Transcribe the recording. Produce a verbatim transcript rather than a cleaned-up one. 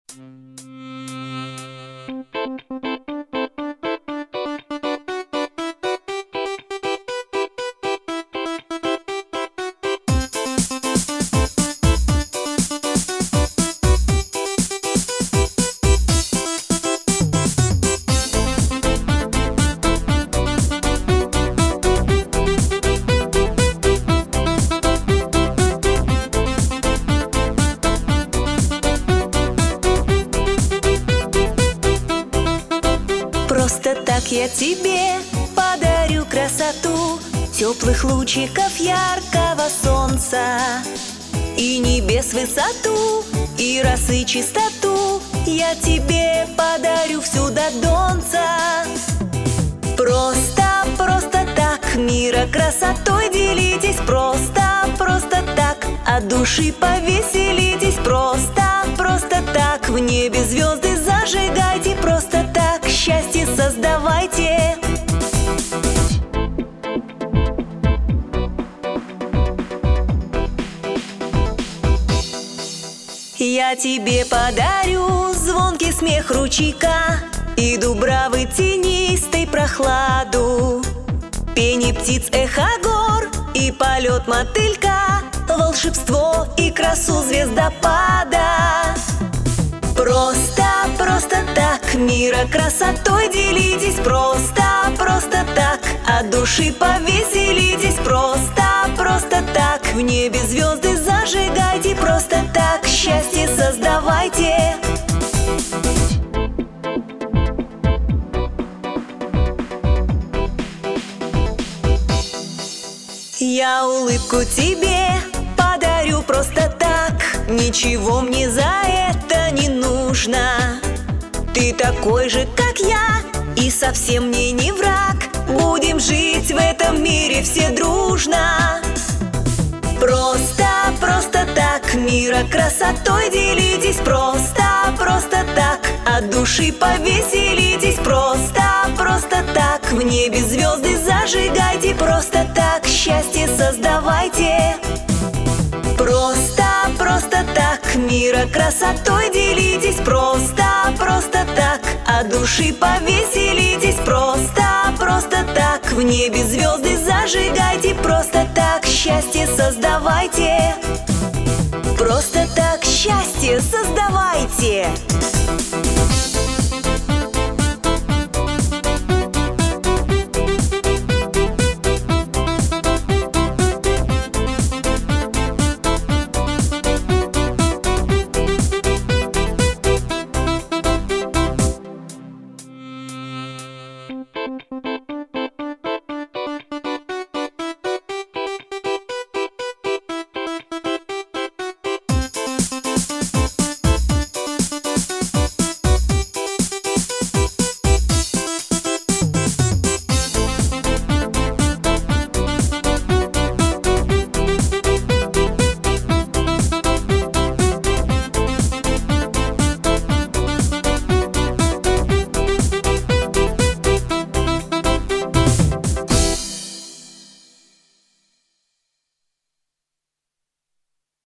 Просто так я тебе подарю красоту теплых лучиков яркого солнца и небес высоту, и росы чистоту. Я тебе подарю всю до донца. Просто, просто так мира красотой делитесь. Просто, просто так от души повеселитесь. Просто, просто так в небе звезды зажигайте. Просто так счастье создавайте. Я тебе подарю звонкий смех ручейка и дубравы тенистой прохладу, пение птиц, эхо гор и полет мотылька, волшебство и красу звездопада. Просто, просто так мира красотой делитесь. Просто, просто так от души повеселитесь. Просто, просто так в небе звезды зажигайте. Просто так счастье создавайте. Я улыбку тебе подарю просто так. Ничего мне за это не нужно. Ты такой же, как я, и совсем мне не враг. Будем жить в этом мире все дружно. Просто, просто так мира красотой делитесь. Просто, просто так от души повеселитесь. Просто, просто так в небе звезды зажигайте. Просто так счастье создавайте. Просто, просто так мира красотой делитесь. Просто, просто так от души повеселитесь. Просто, просто так в небе звезды зажигайте. Просто так счастье создавайте. Просто так счастье создавайте.